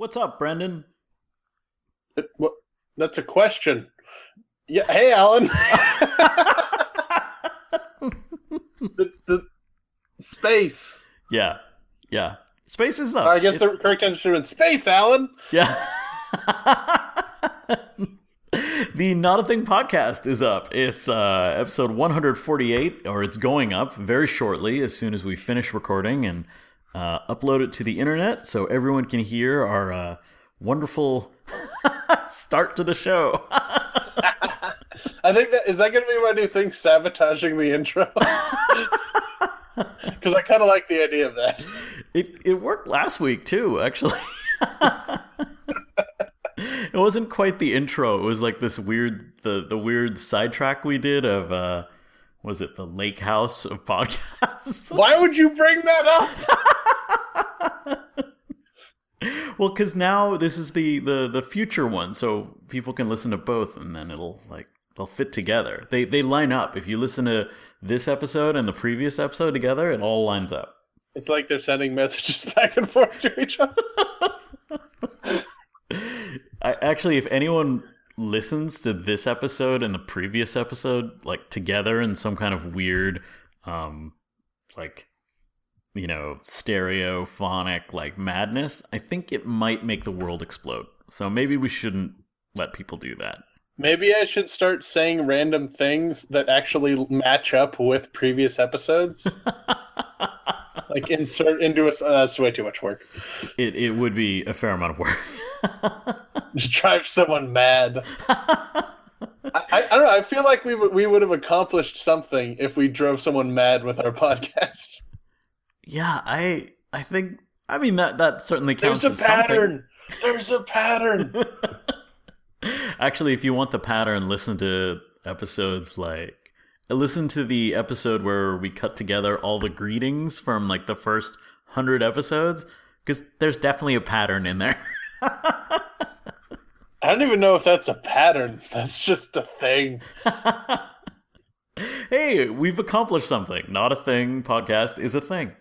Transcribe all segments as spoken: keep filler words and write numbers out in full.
What's up, Brendan? It, well, that's a question. Yeah. Hey, Alan. the, the space. Yeah, yeah. Space is up. I guess It's- the correct answer should have been space, Alan. Yeah. The Not a Thing podcast is up. It's uh, episode one forty-eight, or it's going up very shortly as soon as we finish recording and uh, upload it to the internet so everyone can hear our uh, wonderful start to the show. I think that is that going to be my new thing, sabotaging the intro. Because I kind of like the idea of that. It it worked last week too, actually. It wasn't quite the intro. It was like this weird the the weird sidetrack we did of uh was it the Lake House of podcasts? Why would you bring that up? Well, because now this is the, the the future one, so people can listen to both, and then it'll like they'll fit together. They they line up. If you listen to this episode and the previous episode together, it all lines up. It's like they're sending messages back and forth to each other. I, actually, if anyone listens to this episode and the previous episode like together in some kind of weird, um, like you know, stereophonic like madness, I think it might make the world explode. So maybe we shouldn't let people do that. Maybe I should start saying random things that actually match up with previous episodes. Like insert into us. Uh, that's way too much work. It it would be a fair amount of work. Just drive someone mad. I, I, I don't know. I feel like we would we would have accomplished something if we drove someone mad with our podcast. Yeah, I I think I mean that that certainly counts. There's a as pattern. There's a pattern. Actually, if you want the pattern, listen to episodes like listen to the episode where we cut together all the greetings from like the first hundred episodes, because there's definitely a pattern in there. I don't even know if that's a pattern. That's just a thing. Hey, we've accomplished something. Not a Thing podcast is a thing.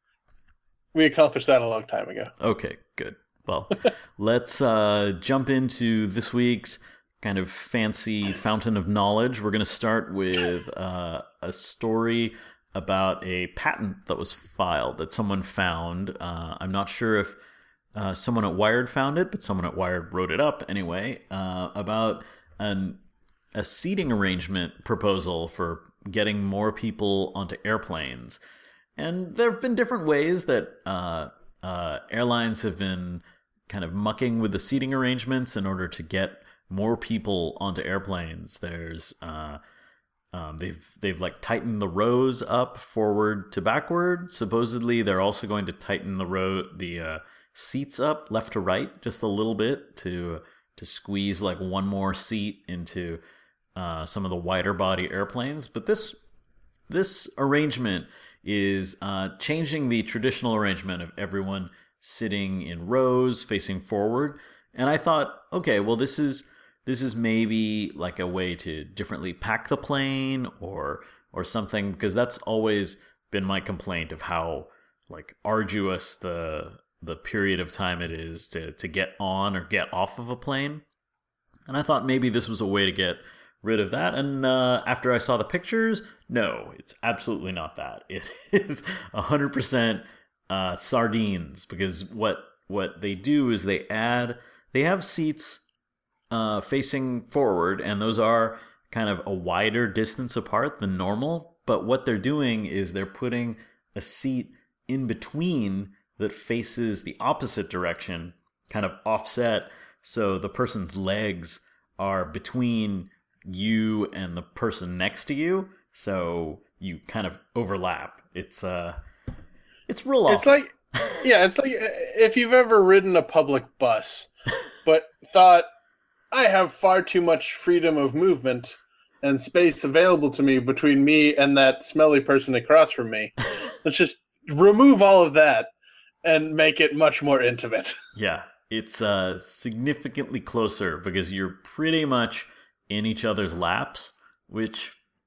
We accomplished that a long time ago. Okay, good. Well, let's uh, jump into this week's kind of fancy fountain of knowledge. We're going to start with uh, a story about a patent that was filed that someone found. Uh, I'm not sure if uh, someone at Wired found it, but someone at Wired wrote it up anyway, uh, about an, a seating arrangement proposal for getting more people onto airplanes. And there have been different ways that uh, uh, airlines have been kind of mucking with the seating arrangements in order to get more people onto airplanes. There's uh, um, they've they've like tightened the rows up forward to backward. Supposedly, they're also going to tighten the row the uh, seats up left to right just a little bit to to squeeze like one more seat into uh, some of the wider body airplanes. But this this arrangement is uh, changing the traditional arrangement of everyone sitting in rows facing forward. And I thought, okay, well, this is this is maybe like a way to differently pack the plane or or something, because that's always been my complaint of how like arduous the the period of time it is to to get on or get off of a plane. And I thought maybe this was a way to get rid of that. And uh, after I saw the pictures, no, it's absolutely not that. It is one hundred percent uh, sardines, because what what they do is they add, they have seats uh, facing forward, and those are kind of a wider distance apart than normal. But what they're doing is they're putting a seat in between that faces the opposite direction, kind of offset, so the person's legs are between you and the person next to you, so you kind of overlap. It's uh it's real awful. It's like, yeah, it's like if you've ever ridden a public bus, but thought, I have far too much freedom of movement and space available to me between me and that smelly person across from me. Let's just remove all of that and make it much more intimate. Yeah, it's uh significantly closer because you're pretty much in each other's laps, which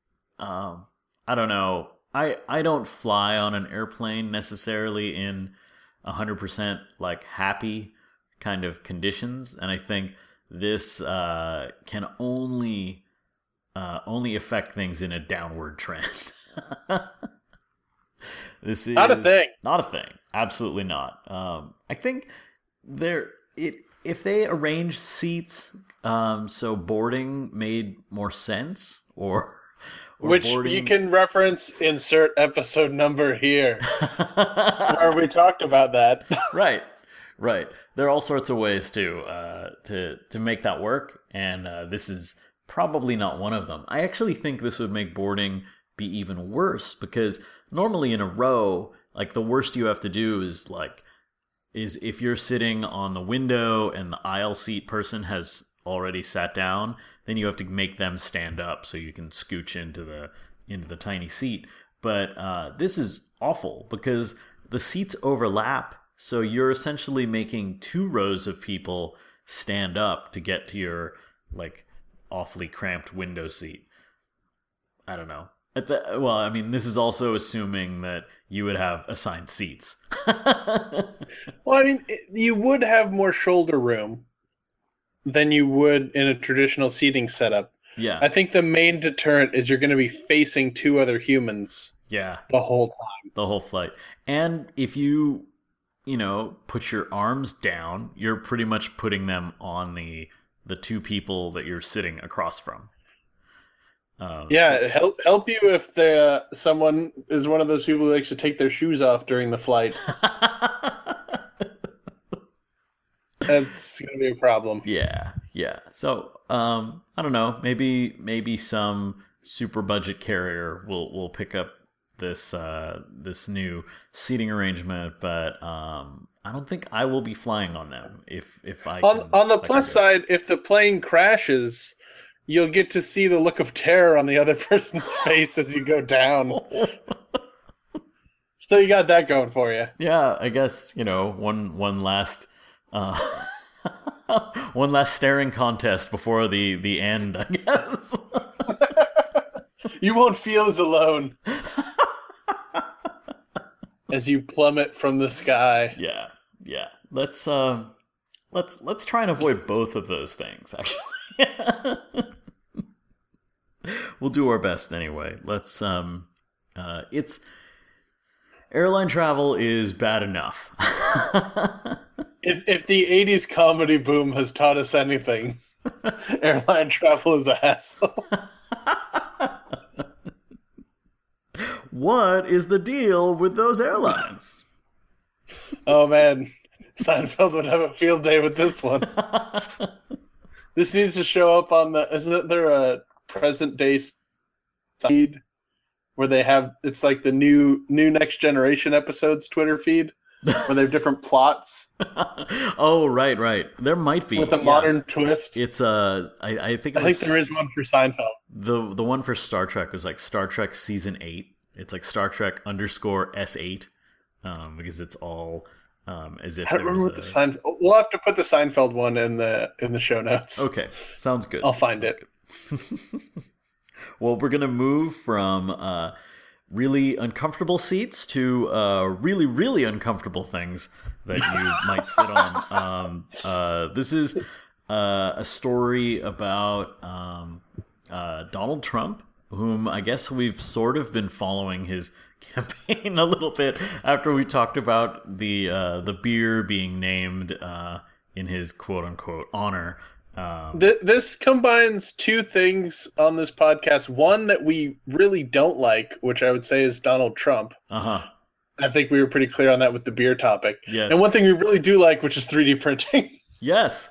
um I don't know. I I don't fly on an airplane necessarily in one hundred percent like happy kind of conditions, and I think this uh, can only uh, only affect things in a downward trend. This is not a thing. Not a thing. Absolutely not. Um, I think there it if they arranged seats um, so boarding made more sense, or, or which boarding... you can reference. Insert episode number here, where we talked about that. Right, right. There are all sorts of ways to uh, to to make that work, and uh, this is probably not one of them. I actually think this would make boarding be even worse, because normally in a row, like, the worst you have to do is like is if you're sitting on the window and the aisle seat person has already sat down, then you have to make them stand up so you can scooch into the into the tiny seat. But uh, this is awful because the seats overlap, so you're essentially making two rows of people stand up to get to your like awfully cramped window seat. I don't know. At the, well, I mean, this is also assuming that you would have assigned seats. Well, I mean, you would have more shoulder room than you would in a traditional seating setup. Yeah. I think the main deterrent is you're going to be facing two other humans. Yeah. The whole time. The whole flight. And if you, you know, put your arms down, you're pretty much putting them on the the two people that you're sitting across from. Um, yeah, so. help help you if the uh, someone is one of those people who likes to take their shoes off during the flight. That's gonna be a problem. Yeah, yeah. So um, I don't know. Maybe maybe some super budget carrier will will pick up this uh, this new seating arrangement, but um, I don't think I will be flying on them. If if I on can, on the if plus side, if the plane crashes, you'll get to see the look of terror on the other person's face as you go down. So you got that going for you. Yeah, I guess, you know, one one last uh, one last staring contest before the the end, I guess. You won't feel as alone as you plummet from the sky. Yeah, yeah. Let's uh, let's let's try and avoid both of those things, actually. We'll do our best anyway. Let's um uh it's airline travel is bad enough. if if the eighties comedy boom has taught us anything, airline travel is a hassle. What is the deal with those airlines? Oh man, Seinfeld would have a field day with this one. This needs to show up on the isn't there a present day feed where they have it's like the new new Next Generation episodes Twitter feed where they have different plots. Oh right, right. There might be with a yeah. modern twist. It's uh, I, I think it I was, think there is one for Seinfeld. The the one for Star Trek was like Star Trek season eight. It's like Star Trek underscore S eight, um, because it's all um as if I don't remember what a... the Seinfeld. We'll have to put the Seinfeld one in the in the show notes. Okay, sounds good. I'll find sounds it. Well, we're gonna move from uh, really uncomfortable seats to uh, really, really uncomfortable things that you might sit on. Um, uh, this is uh, a story about um, uh, Donald Trump, whom I guess we've sort of been following his campaign a little bit after we talked about the uh, the beer being named uh, in his quote unquote honor. Um, Th- this combines two things on this podcast. One that we really don't like, which I would say is Donald Trump. uh-huh. I think we were pretty clear on that with the beer topic. Yes. And one thing we really do like, which is three D printing. Yes.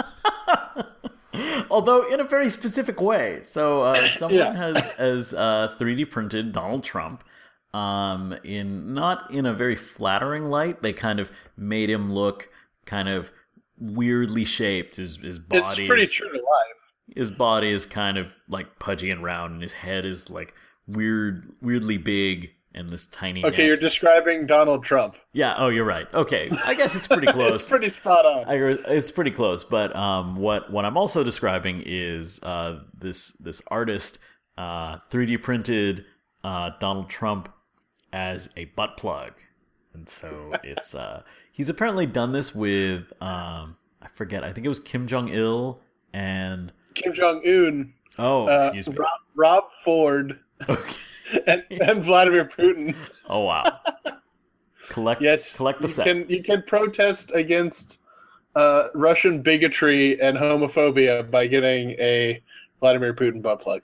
Although in a very specific way. So uh, someone Yeah. has, has uh, three D printed Donald Trump um, in not in a very flattering light. They kind of made him look kind of weirdly shaped. His his body It's pretty is, true to life. His body is kind of like pudgy and round, and his head is like weird, weirdly big, and this tiny. Okay, neck. you're describing Donald Trump. Yeah. Oh, you're right. Okay, I guess it's pretty close. It's pretty spot on. I, it's pretty close, but um, what what I'm also describing is uh, this this artist uh, three D printed uh, Donald Trump as a butt plug. and so it's uh, he's apparently done this with um, I forget. I think it was Kim Jong Il and Kim Jong Un. Oh, uh, excuse me, Rob, Rob Ford, okay. and, and Vladimir Putin. Oh wow! Collect yes, collect the you set. can you can protest against uh, Russian bigotry and homophobia by getting a Vladimir Putin butt plug.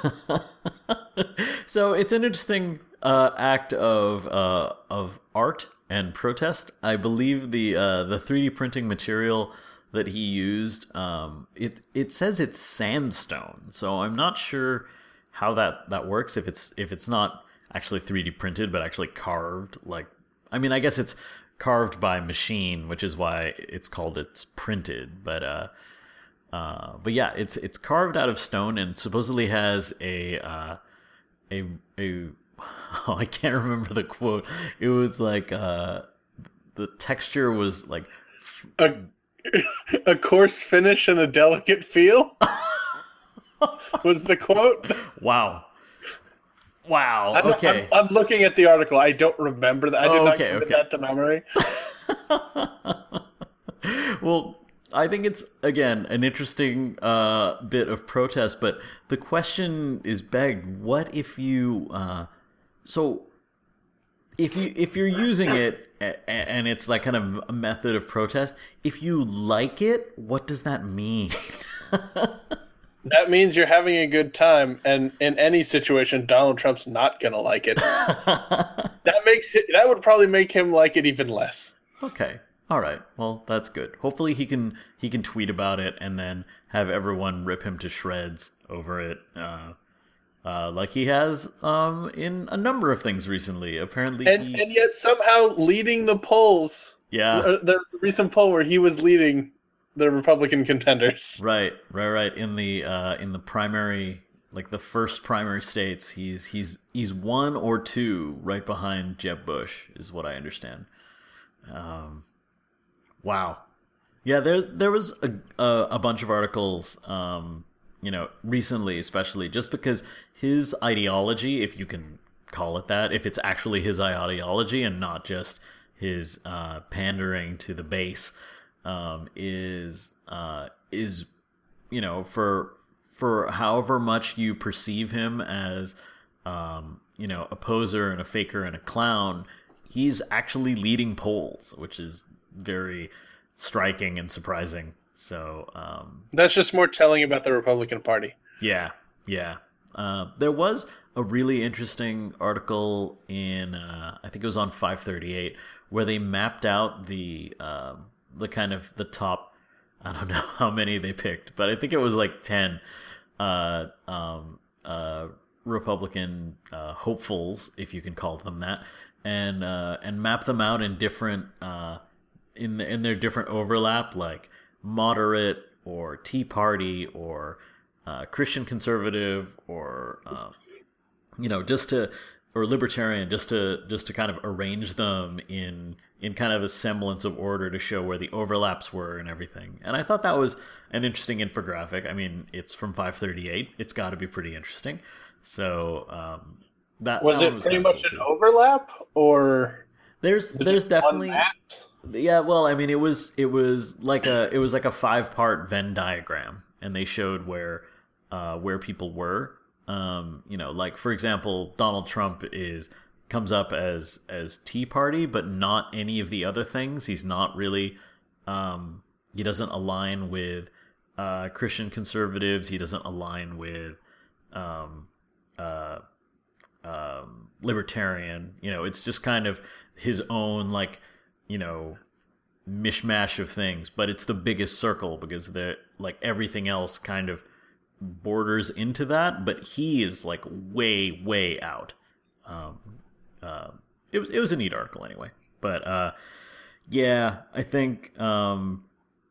So it's an interesting uh, act of uh, of art and protest. I believe the uh, the three D printing material that he used, um, it it says it's sandstone. So I'm not sure how that, that works. If it's if it's not actually three D printed, but actually carved. Like, I mean, I guess it's carved by machine, which is why it's called it's printed. But uh, uh, but yeah, it's it's carved out of stone and supposedly has a uh, a a oh, I can't remember the quote. It was like uh, the texture was like a a coarse finish and a delicate feel. Was the quote? Wow. Wow. I'm, okay. I'm, I'm looking at the article. I don't remember that. I did oh, not okay, commit okay. that to memory. Well, I think it's, again, an interesting uh, bit of protest, but the question is begged, what if you... Uh, so, if, you, if you're using it, and it's like kind of a method of protest, if you like it, what does that mean? That means you're having a good time, and in any situation, Donald Trump's not gonna like it. That makes it, that would probably make him like it even less. Okay, all right. Well, that's good. Hopefully, he can he can tweet about it and then have everyone rip him to shreds over it, uh, uh, like he has um, in a number of things recently. Apparently, and he... and yet somehow leading the polls. Yeah, there's a recent poll where he was leading the Republican contenders. Right, right, right. In the uh, in the primary, like the first primary states, he's he's he's one or two right behind Jeb Bush, is what I understand. Um, wow, yeah. There there was a a, a bunch of articles, um, you know, recently, especially just because his ideology, if you can call it that, if it's actually his ideology and not just his uh, pandering to the base. Um, is uh, is you know for for however much you perceive him as um, you know a poser and a faker and a clown, he's actually leading polls, which is very striking and surprising. So um, that's just more telling about the Republican Party. Yeah, yeah. Uh, there was a really interesting article in uh, I think it was on five thirty-eight where they mapped out the uh, the kind of the top, I don't know how many they picked, but I think it was like ten uh, um, uh, Republican uh, hopefuls, if you can call them that, and uh, and map them out in different uh, in in their different overlap, like moderate or Tea Party or uh, Christian conservative or uh, you know just to or libertarian, just to just to kind of arrange them in in kind of a semblance of order to show where the overlaps were and everything. And I thought that was an interesting infographic. I mean, it's from five thirty-eight. It's got to be pretty interesting. So um, that was that it was pretty kinda much cool an too. overlap, or there's there's definitely yeah. Well, I mean, it was it was like a it was like a five part Venn diagram, and they showed where uh, where people were. Um, you know, like for example, Donald Trump is comes up as as Tea Party, but not any of the other things. He's not really. Um, he doesn't align with uh, Christian conservatives. He doesn't align with um, uh, um, libertarian. You know, it's just kind of his own like you know mishmash of things. But it's the biggest circle because the like everything else kind of borders into that, but he is like way way out. Um, uh, it was it was a neat article anyway, but uh, yeah, I think um,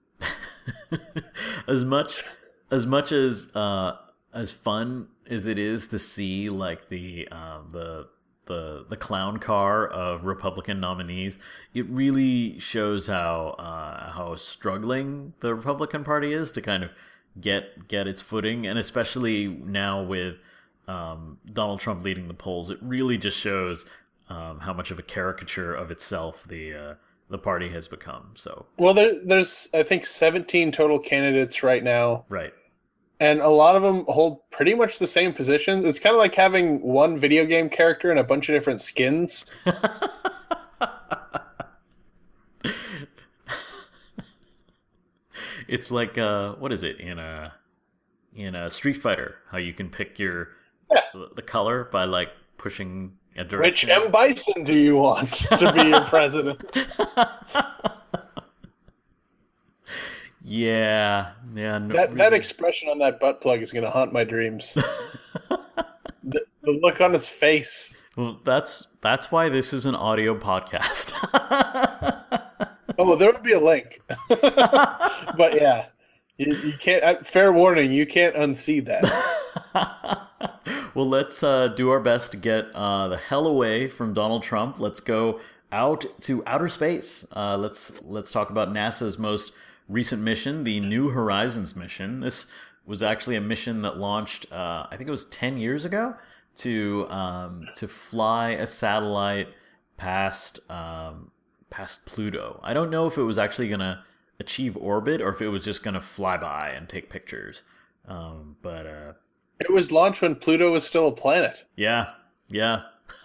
as much as much as uh, as fun as it is to see like the uh, the the the clown car of Republican nominees, it really shows how uh, how struggling the Republican Party is to kind of get get its footing, and especially now with um, Donald Trump leading the polls, it really just shows um, how much of a caricature of itself the uh, the party has become. So Well, there, there's I think seventeen total candidates right now, right. and a lot of them hold pretty much the same positions. It's kind of like having one video game character and a bunch of different skins. It's like uh, what is it in a in a Street Fighter? How you can pick your Yeah. the color by like pushing a Which direction. M. Bison do you want to be your president? Yeah, yeah. No, That that really. expression on that butt plug is going to haunt my dreams. the, the look on his face. Well, that's that's why this is an audio podcast. Oh, well, there would be a link. But yeah, you, you can't. Uh, fair warning, you can't unsee that. Well, let's uh, do our best to get uh, the hell away from Donald Trump. Let's go out to outer space. Uh, let's let's talk about NASA's most recent mission, the New Horizons mission. This was actually a mission that launched, uh, I think it was ten years ago, to um, to fly a satellite past um, past Pluto. I don't know if it was actually going to achieve orbit or if it was just going to fly by and take pictures. Um, but uh, It was launched when Pluto was still a planet. yeah, yeah.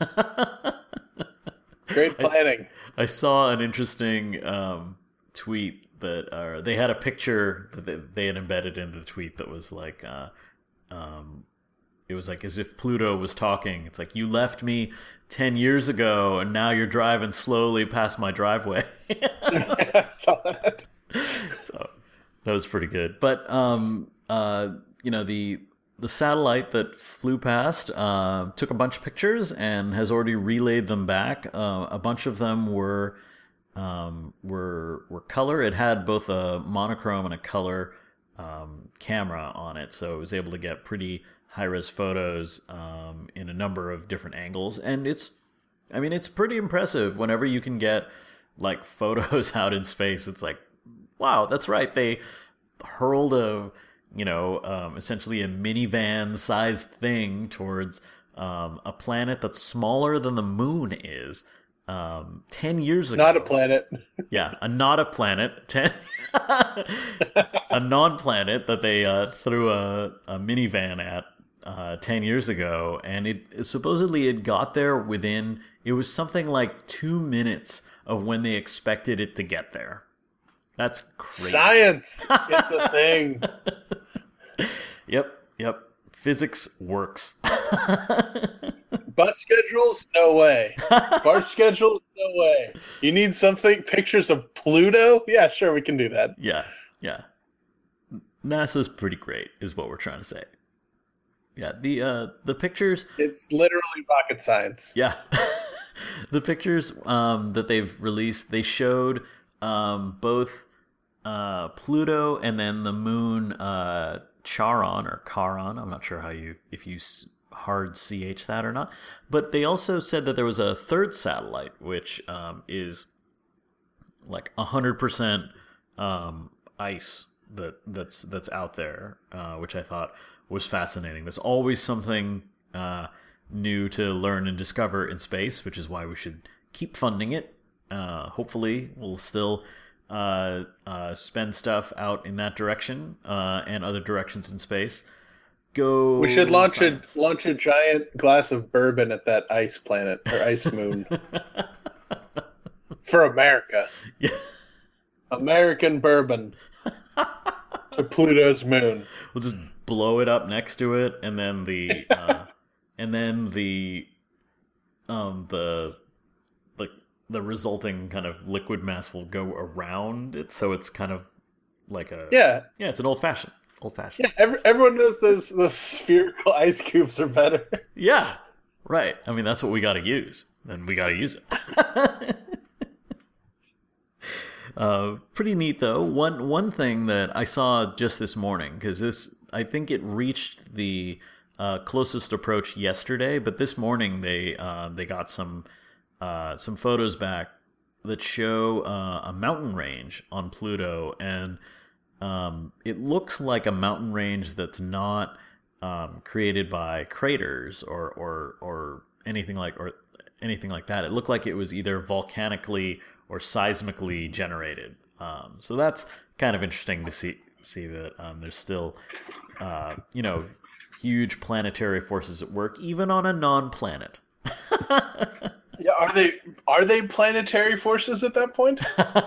Great planning. I saw an interesting um, tweet that uh, they had a picture that they, they had embedded into the tweet that was like, uh, um, it was like as if Pluto was talking. It's like, you left me ten years ago and now you're driving slowly past my driveway. I saw that. So that was pretty good. But, um, uh, you know, the the satellite that flew past uh, took a bunch of pictures and has already relayed them back. Uh, a bunch of them were um, were were color. It had both a monochrome and a color um, camera on it, so it was able to get pretty high-res photos um, in a number of different angles. And it's, I mean, it's pretty impressive whenever you can get like photos out in space. It's like, wow, that's right. They hurled a, you know, um, essentially a minivan-sized thing towards um, a planet that's smaller than the moon is. Um, ten years ago. Not a planet. Yeah, a not a planet. Ten, a non-planet that they uh, threw a, a minivan at uh, ten years ago, and it, it supposedly it got there within. It was something like two minutes of when they expected it to get there. That's crazy. Science! It's a thing. Yep, yep. Physics works. Bus schedules? No way. Bar schedules? No way. You need something? Pictures of Pluto? Yeah, sure, we can do that. Yeah, yeah. NASA's pretty great, is what we're trying to say. Yeah, the uh, the pictures. It's literally rocket science. Yeah, the pictures um, that they've released, they showed um, both uh, Pluto and then the moon uh, Charon or Charon. I'm not sure how you if you hard ch that or not. But they also said that there was a third satellite, which um, is like a hundred percent ice that that's that's out there, uh, which I thought was fascinating. There's always something uh, new to learn and discover in space, which is why we should keep funding it. Uh, hopefully, we'll still uh, uh, spend stuff out in that direction uh, and other directions in space. Go. We should launch science. a launch a giant glass of bourbon at that ice planet or ice moon for America. Yeah. American bourbon to Pluto's moon. We'll just blow it up next to it, and then the uh, and then the um the like the resulting kind of liquid mass will go around it, so it's kind of like a Yeah, yeah, it's an old fashioned old fashioned. yeah. Every, everyone knows those those spherical ice cubes are better. Yeah, right. I mean, that's what we got to use, and we got to use it. Uh, pretty neat though. One one thing that I saw just this morning, because this I think it reached the uh, closest approach yesterday, but this morning they uh, they got some uh, some photos back that show uh, a mountain range on Pluto, and um, it looks like a mountain range that's not um, created by craters or or or anything like or anything like that. It looked like it was either volcanically or seismically generated. Um, so that's kind of interesting to see see that um, there's still, uh, you know, huge planetary forces at work, even on a non-planet. Yeah, are they are they planetary forces at that point?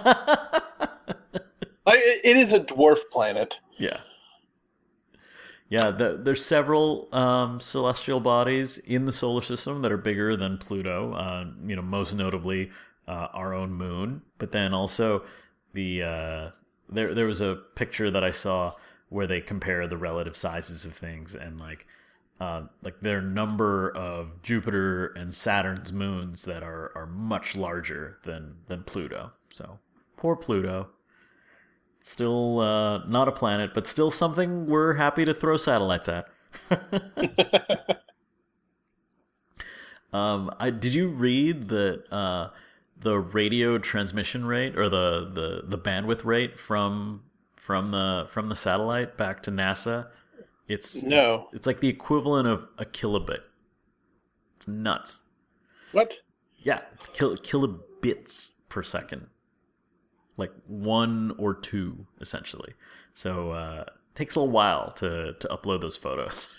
Like, it is a dwarf planet. Yeah. Yeah, the, there's several um, celestial bodies in the solar system that are bigger than Pluto. Uh, you know, most notably uh, our own moon. But then also the uh, there there was a picture that I saw where they compare the relative sizes of things, and like uh, like their number of Jupiter and Saturn's moons that are, are much larger than than Pluto. So poor Pluto. Still uh, not a planet, but still something we're happy to throw satellites at. um, I, did you read that uh, the radio transmission rate or the, the, the bandwidth rate from from the from the satellite back to NASA? It's no. It's, it's like the equivalent of a kilobit. It's nuts. What? Yeah, it's kil- kilobits per second. Like one or two, essentially. So uh, it takes a little while to, to upload those photos.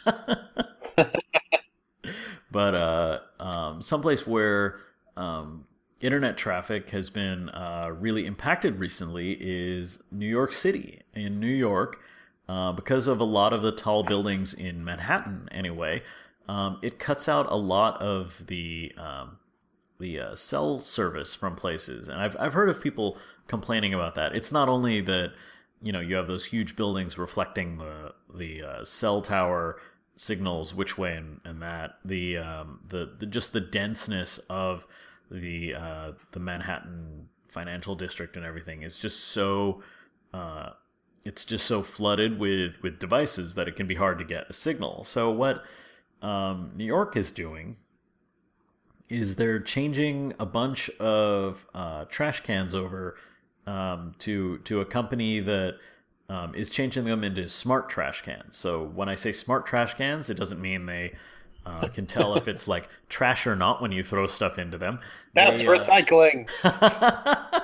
But uh, um, someplace where um, internet traffic has been uh, really impacted recently is New York City. In New York, uh, because of a lot of the tall buildings in Manhattan anyway, um, it cuts out a lot of the um, the uh, cell service from places. And I've I've heard of people complaining about that. It's not only that, you know, you have those huge buildings reflecting the the uh, cell tower signals which way and, and that the um the, the just the denseness of the uh the Manhattan financial district and everything is just so uh it's just so flooded with with devices that it can be hard to get a signal. So what um New York is doing is they're changing a bunch of uh trash cans over Um, to to a company that um, is changing them into smart trash cans. So when I say smart trash cans, it doesn't mean they uh, can tell if it's like trash or not when you throw stuff into them. That's they, recycling. Uh,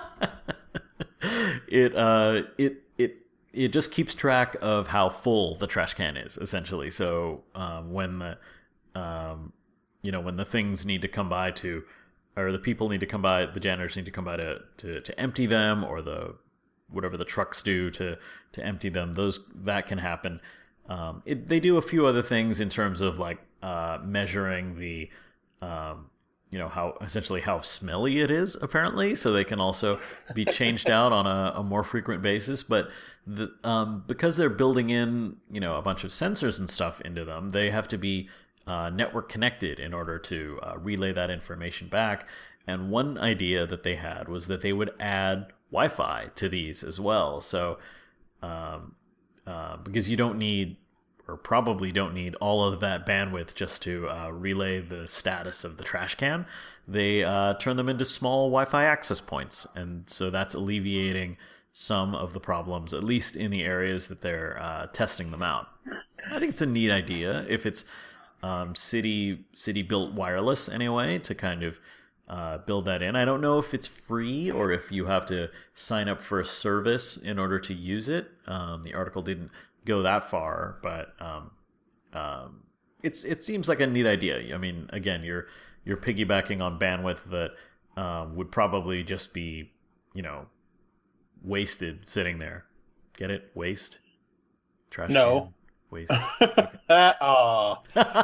it uh it it it just keeps track of how full the trash can is, essentially. So um, when the um, you know when the things need to come by to or the people need to come by, the janitors need to come by to, to, to empty them, or the whatever the trucks do to, to empty them. Those that can happen. Um, it, they do a few other things in terms of like uh, measuring the, um, you know, how essentially how smelly it is apparently, so they can also be changed out on a, a more frequent basis. But the, um, because they're building in, you know, a bunch of sensors and stuff into them, they have to be Uh, network connected in order to uh, relay that information back. And one idea that they had was that they would add Wi-Fi to these as well. So um, uh, because you don't need, or probably don't need, all of that bandwidth just to uh, relay the status of the trash can, they uh, turn them into small Wi-Fi access points. And so that's alleviating some of the problems, at least in the areas that they're uh, testing them out. I think it's a neat idea if it's Um, city city built wireless anyway, to kind of uh, build that in. I don't know if it's free or if you have to sign up for a service in order to use it. Um, the article didn't go that far, but um, um, it's it seems like a neat idea. I mean, again, you're you're piggybacking on bandwidth that um, would probably just be, you know, wasted sitting there. Get it? Waste? Trash No. can? Waste. Okay. Aw.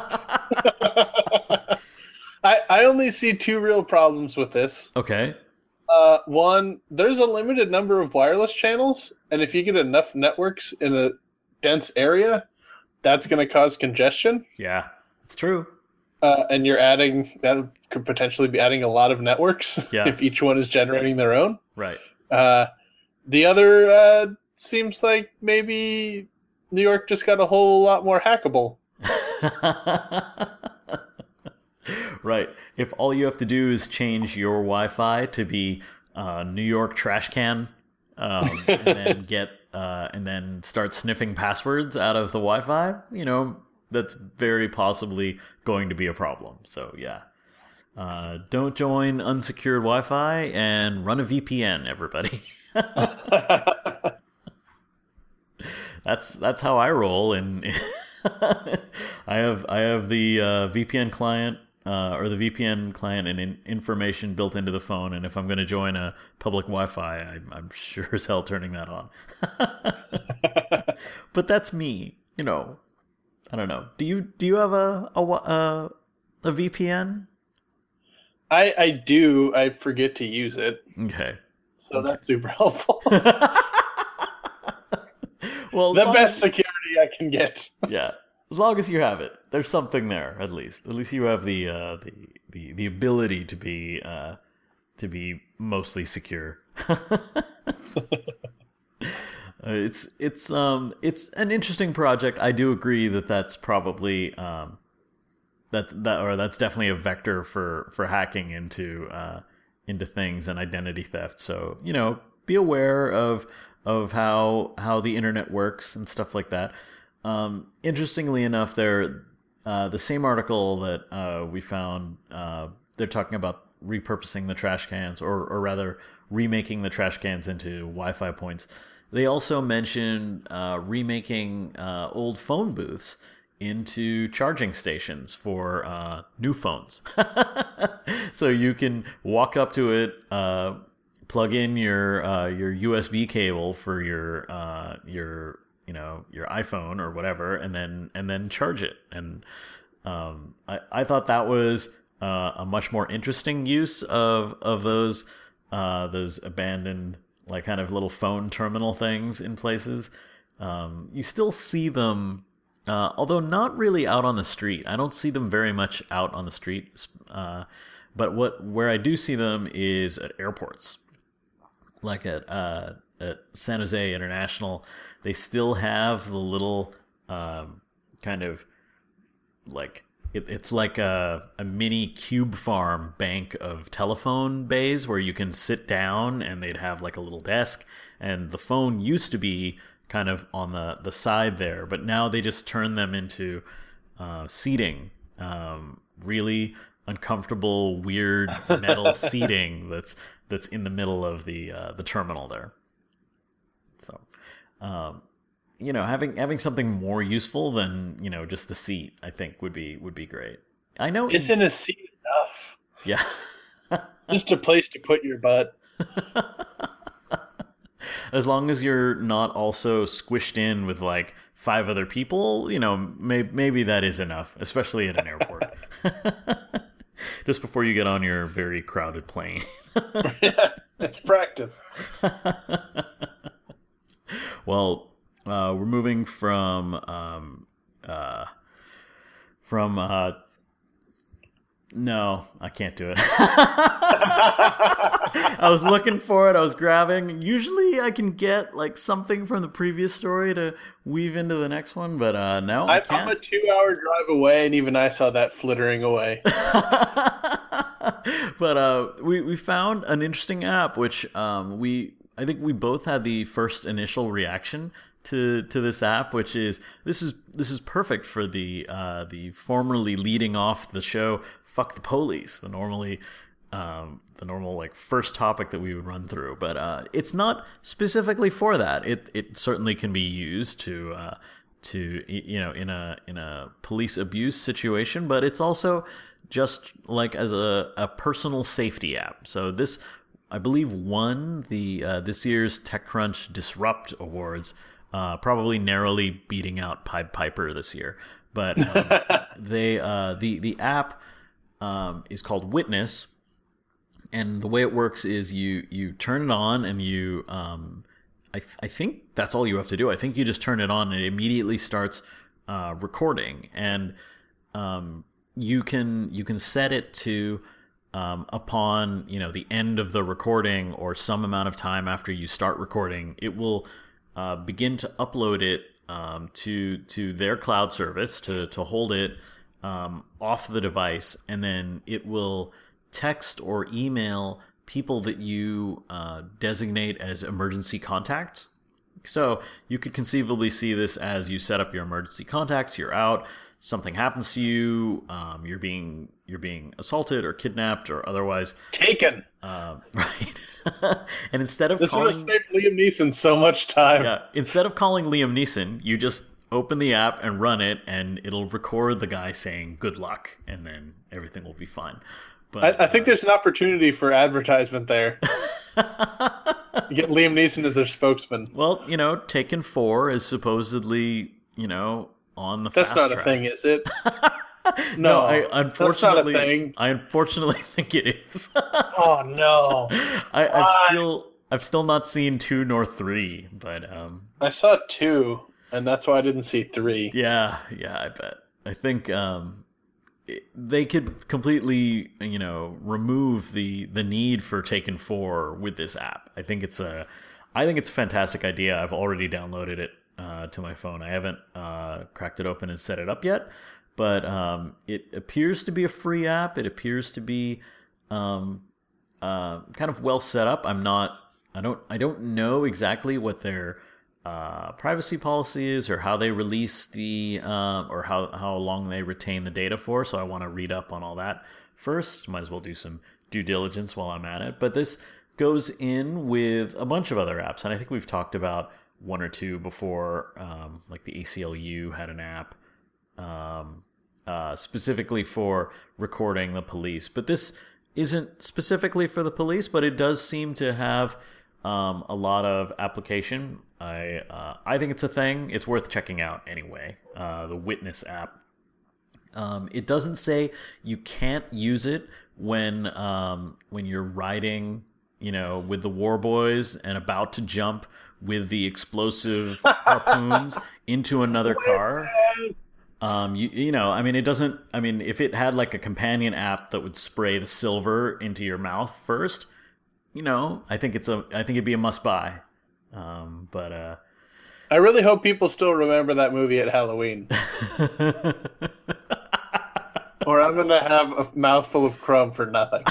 I I only see two real problems with this. Okay. Uh, one, there's a limited number of wireless channels, and if you get enough networks in a dense area, that's going to cause congestion. Yeah, it's true. Uh, and you're adding, that could potentially be adding a lot of networks Yeah. if each one is generating their own. Right. Uh, the other uh, seems like maybe New York just got a whole lot more hackable. Right. If all you have to do is change your Wi-Fi to be uh, New York trash can, um, and then get uh, and then start sniffing passwords out of the Wi-Fi, you know, that's very possibly going to be a problem. So yeah, Uh, don't join unsecured Wi-Fi and run a V P N, everybody. that's that's how I roll, and I have I have the uh, V P N client uh, or the V P N client and in information built into the phone, and if I'm going to join a public Wi-Fi, I, I'm sure as hell turning that on. But that's me, you know. I don't know. Do you do you have a a, a, a V P N? I I do. I forget to use it. Okay. So okay. That's super helpful. Well, the best security I can get. Yeah, as long as you have it, there's something there. At least, at least you have the uh, the, the the ability to be uh, to be mostly secure. it's it's um it's an interesting project. I do agree that that's probably um that that or that's definitely a vector for for hacking into uh into things and identity theft. So, you know, be aware of of how how the internet works and stuff like that. Um, interestingly enough, there uh, the same article that uh, we found, uh, they're talking about repurposing the trash cans, or or rather remaking the trash cans into Wi-Fi points. They also mentioned uh, remaking uh, old phone booths into charging stations for uh, new phones. So you can walk up to it, uh, plug in your uh, your U S B cable for your uh, your you know your iPhone or whatever, and then and then charge it. And um, I I thought that was uh, a much more interesting use of of those uh, those abandoned, like, kind of little phone terminal things in places. Um, you still see them. Uh, although not really out on the street. I don't see them very much out on the street. Uh, but what where I do see them is at airports. Like at uh, at San Jose International, they still have the little um, kind of like it, it's like a, a mini cube farm bank of telephone bays where you can sit down, and they'd have like a little desk, and the phone used to be kind of on the, the side there, but now they just turn them into uh, seating, um, really uncomfortable, weird metal seating that's that's in the middle of the uh, the terminal there. So, um, you know, having having something more useful than, you know, just the seat, I think would be would be great. I know Isn't a seat enough? Yeah, just a place to put your butt. As long as you're not also squished in with like five other people, you know, may- maybe that is enough, especially at an airport. Just before you get on your very crowded plane. It's practice. Well, uh, we're moving from um, uh, from uh, no, I can't do it. I was looking for it. I was grabbing. Usually I can get like something from the previous story to weave into the next one, but uh, no, I can't. I'm a two-hour drive away, and even I saw that flittering away. But uh, we we found an interesting app, which um, we I think we both had the first initial reaction to to this app, which is this is this is perfect for the uh, the formerly leading off the show, Fuck the Police, the normally um, the normal like first topic that we would run through. But uh, it's not specifically for that. It it certainly can be used to uh, to you know in a in a police abuse situation, but it's also just like as a, a personal safety app. So this, I believe, won the uh, this year's TechCrunch Disrupt Awards, uh, probably narrowly beating out Pied Piper this year. But um, they uh, the the app um, is called Witness, and the way it works is you you turn it on, and you um, I th- I think that's all you have to do. I think you just turn it on, and it immediately starts uh, recording, and um, you can you can set it to um, upon you know the end of the recording or some amount of time after you start recording, it will uh, begin to upload it um, to to their cloud service to to hold it um, off the device, and then it will text or email people that you uh, designate as emergency contacts. So you could conceivably see this as you set up your emergency contacts, you're out, something happens to you, um, you're being you're being assaulted or kidnapped or otherwise taken. Uh, right. And instead of this calling, would have saved Liam Neeson so much time. Yeah. Instead of calling Liam Neeson, you just open the app and run it, and it'll record the guy saying "good luck," and then everything will be fine. But I, I think uh, there's an opportunity for advertisement there. You get Liam Neeson as their spokesman. Well, you know, Taken Four is supposedly, you know, on the That's fast not track. a thing, is it? No, no, I unfortunately, that's not a thing. I unfortunately think it is. Oh no! I, I've still, I've still not seen two nor three, but um, I saw two, and that's why I didn't see three. Yeah, yeah, I bet. I think um, it, they could completely, you know, remove the the need for Taken Four with this app. I think it's a, I think it's a fantastic idea. I've already downloaded it uh, to my phone. I haven't uh, cracked it open and set it up yet. But um, it appears to be a free app. It appears to be um, uh, kind of well set up. I'm not. I don't. I don't know exactly what their uh, privacy policy is, or how they release the, uh, or how how long they retain the data for. So I want to read up on all that first. Might as well do some due diligence while I'm at it. But this goes in with a bunch of other apps, and I think we've talked about one or two before. Um, like the A C L U had an app. Um, uh, specifically for recording the police. But this isn't specifically for the police, but it does seem to have um, a lot of application. I uh, I think it's a thing. It's worth checking out anyway. Uh, the Witness app. Um, it doesn't say you can't use it when um, when you're riding, you know, with the war boys and about to jump with the explosive harpoons into another car. Um, you you know, I mean, it doesn't. I mean, if it had like a companion app that would spray the silver into your mouth first, you know, I think it's a. I think it'd be a must buy. Um, but uh, I really hope people still remember that movie at Halloween, or I'm gonna have a mouthful of crumb for nothing.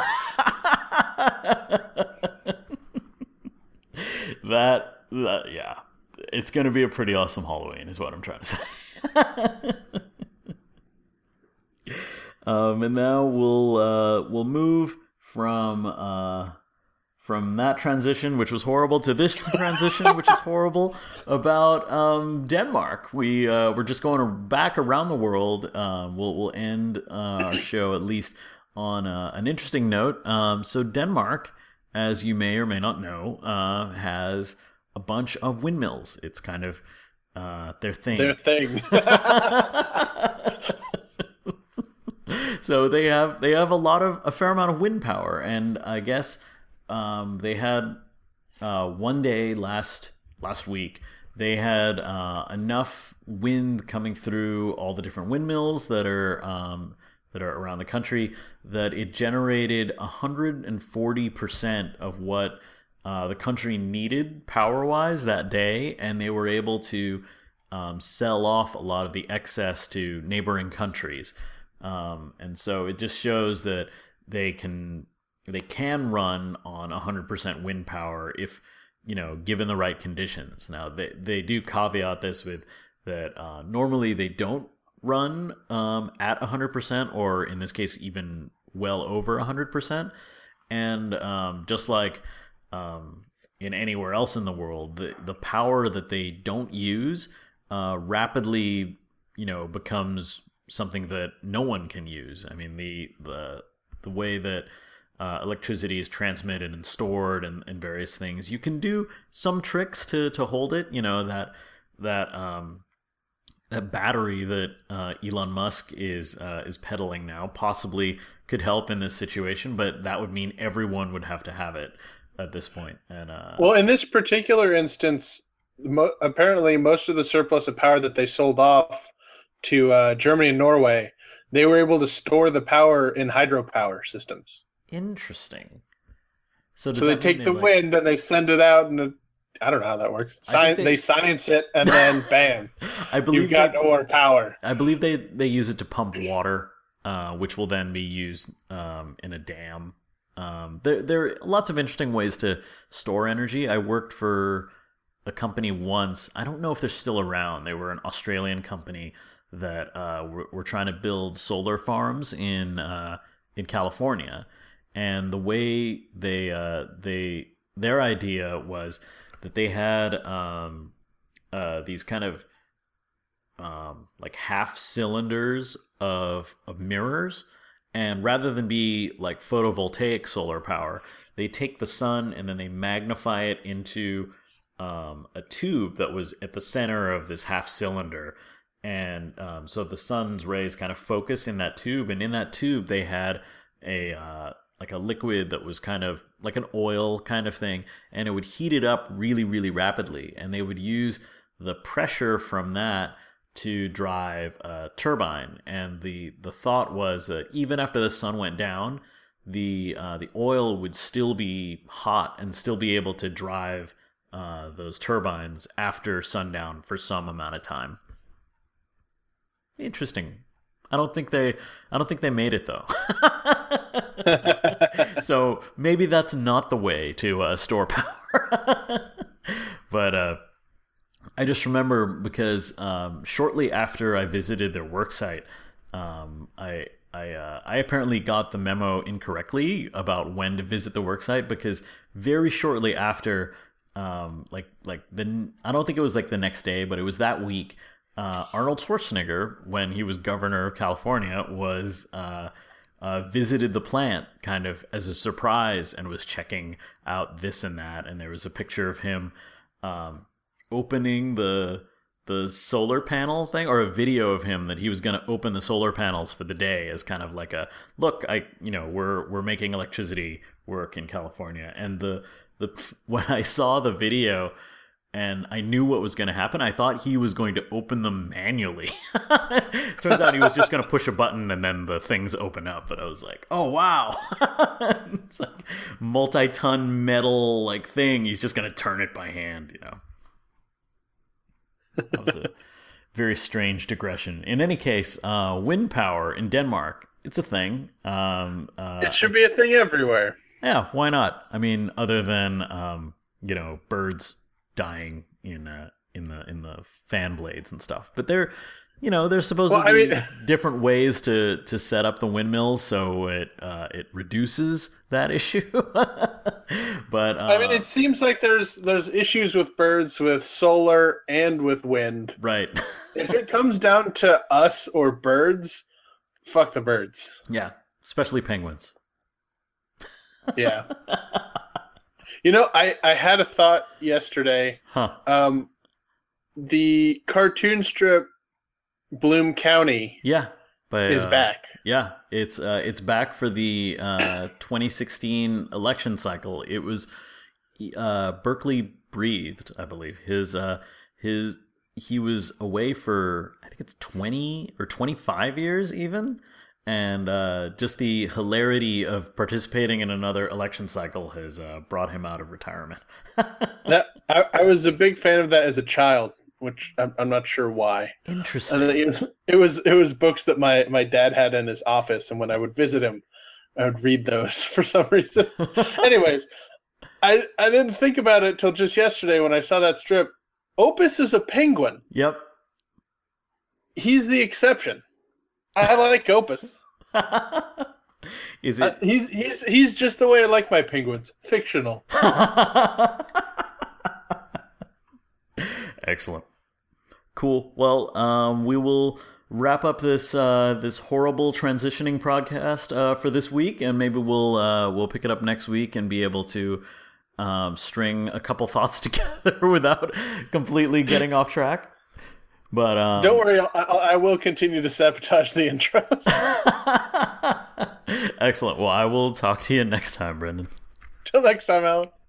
that, that yeah, it's gonna be a pretty awesome Halloween, is what I'm trying to say. um, and now we'll uh, we'll move from uh, from that transition, which was horrible, to this transition, which is horrible, about um, Denmark. We uh, we're just going back around the world. Um, we'll we'll end uh, our show at least on uh, an interesting note. Um, so Denmark, as you may or may not know, uh, has a bunch of windmills. It's kind of Uh, their thing. Their thing. So they have they have a lot of a fair amount of wind power, and I guess um, they had uh, one day last last week they had uh, enough wind coming through all the different windmills that are um, that are around the country that it generated one hundred forty percent of what Uh, the country needed power-wise that day, and they were able to um, sell off a lot of the excess to neighboring countries. Um, and so it just shows that they can they can run on one hundred percent wind power if, you know, given the right conditions. Now, they, they do caveat this with that uh, normally they don't run um, at one hundred percent, or in this case, even well over one hundred percent. And um, just like Um, in anywhere else in the world, the the power that they don't use uh, rapidly, you know, becomes something that no one can use. I mean, the the the way that uh, electricity is transmitted and stored and, and various things, you can do some tricks to, to hold it. You know, that that um, that battery that uh, Elon Musk is uh, is peddling now possibly could help in this situation, but that would mean everyone would have to have it at this point. And uh, well, in this particular instance, mo- apparently most of the surplus of power that they sold off to uh, Germany and Norway, they were able to store the power in hydropower systems. Interesting. So, does so they that take mean the they, like, wind and they send it out, and it, I don't know how that works. Science, they... they science it, and then bam, I believe you've got they, more power. I believe they, they use it to pump water, uh, which will then be used um, in a dam. Um, there, there are lots of interesting ways to store energy. I worked for a company once. I don't know if they're still around. They were an Australian company that uh, were, were trying to build solar farms in uh, in California, and the way they uh, they their idea was that they had um, uh, these kind of um, like half cylinders of of mirrors, and rather than be like photovoltaic solar power, they take the sun and then they magnify it into um, a tube that was at the center of this half cylinder. And um, so the sun's rays kind of focus in that tube, and in that tube they had a uh, like a liquid that was kind of like an oil kind of thing, and it would heat it up really, really rapidly. And they would use the pressure from that to drive a turbine. And the the thought was that even after the sun went down, the uh, the oil would still be hot and still be able to drive uh, those turbines after sundown for some amount of time. Interesting. I don't think they I don't think they made it though. So maybe that's not the way to uh, store power. But uh, I just remember because um, shortly after I visited their worksite, um, I I uh, I apparently got the memo incorrectly about when to visit the worksite, because very shortly after, um, like like the I don't think it was like the next day, but it was that week. Uh, Arnold Schwarzenegger, when he was governor of California, was uh, uh, visited the plant kind of as a surprise and was checking out this and that. And there was a picture of him um, opening the the solar panel thing, or a video of him that he was going to open the solar panels for the day as kind of like a look. I you know we're we're making electricity work in California. And the the when I saw the video, and I knew what was going to happen, I thought he was going to open them manually. Turns out he was just going to push a button and then the things open up. But I was like, oh, wow. It's like multi-ton metal like thing. He's just going to turn it by hand, you know. That was a very strange digression. In any case, uh, wind power in Denmark, it's a thing. Um, uh, it should be a thing everywhere. Yeah, why not? I mean, other than, um, you know, birds dying in uh, in the in the fan blades and stuff, but they're you know there's supposedly well, I mean, different ways to to set up the windmills so it uh, it reduces that issue. But uh, I mean, it seems like there's there's issues with birds with solar and with wind. Right. If it comes down to us or birds, fuck the birds. Yeah, especially penguins. Yeah. You know, I, I had a thought yesterday. Huh. Um, the cartoon strip Bloom County yeah, but, is uh, back. Yeah, it's uh, it's back for the uh, twenty sixteen election cycle. It was uh, Berkeley breathed, I believe. His uh, his he was away for I think it's twenty or twenty-five years even. And uh, just the hilarity of participating in another election cycle has uh, brought him out of retirement. that I, I was a big fan of that as a child, which I'm, I'm not sure why. Interesting. And it was, it was it was books that my, my dad had in his office, and when I would visit him, I would read those for some reason. Anyways, I I didn't think about it till just yesterday when I saw that strip. Opus is a penguin. Yep. He's the exception. I like Opus. Is it? Uh, he's he's he's just the way I like my penguins. Fictional. Excellent. Cool. Well, um, we will wrap up this uh, this horrible transitioning podcast uh, for this week, and maybe we'll uh, we'll pick it up next week and be able to um, string a couple thoughts together without completely getting off track. But um, don't worry, I, I will continue to sabotage the intros. Excellent. Well, I will talk to you next time, Brendan. Till next time, Alan.